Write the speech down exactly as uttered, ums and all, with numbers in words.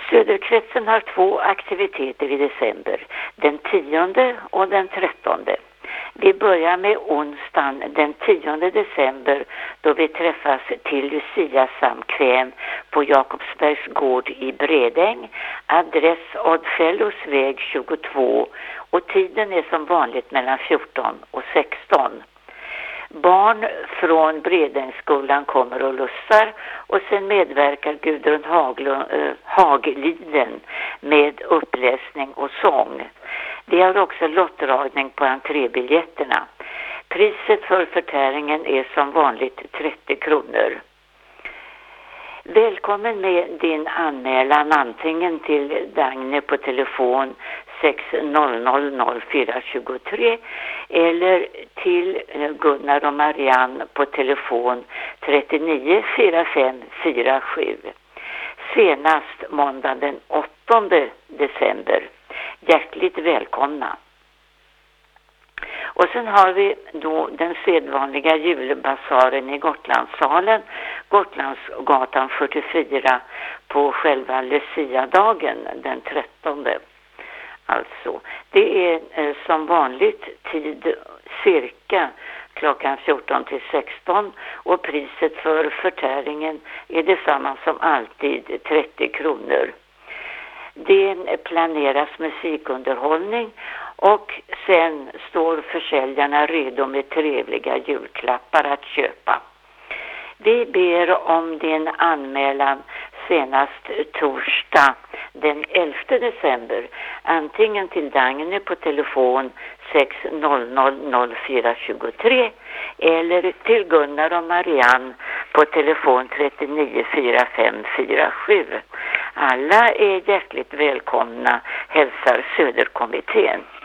Söderkretsen har två aktiviteter i december, den tionde och den trettonde. Vi börjar med onsdagen den tionde december då vi träffas till Lucia samkväm på Jakobsbergs gård i Bredäng, adress Oddfellows väg tjugotvå och tiden är som vanligt mellan fjorton och sexton. Barn från Bredängsskolan kommer och lussar och sen medverkar Gudrun Haglund, äh, Hagliden med uppläsning och sång. Vi har också lottdragning på entrébiljetterna. Priset för förtäringen är som vanligt trettio kronor. Välkommen med din anmälan antingen till Dagne på telefon sex noll noll noll fyra två tre eller till Gunnar och Marianne på telefon trettionio fyrtiofem fyrtiosju. Senast måndag den åttonde december. Hjärtligt välkomna. Och sen har vi då den sedvanliga julbasaren i Gotlandssalen, Gotlandsgatan fyrtiofyra på själva Lucia-dagen den trettonde. Alltså, det är eh, som vanligt tid cirka klockan fjorton till sexton och priset för förtäringen är detsamma som alltid, trettio kronor. Det planeras musikunderhållning och sen står försäljarna redo med trevliga julklappar att köpa. Vi ber om din anmälan senast torsdag den elfte december antingen till Dagne på telefon sex noll noll noll fyra två tre eller till Gunnar och Marianne på telefon trettionio fyrtiofem fyrtiosju. Alla är hjärtligt välkomna, hälsar Söderkommittén.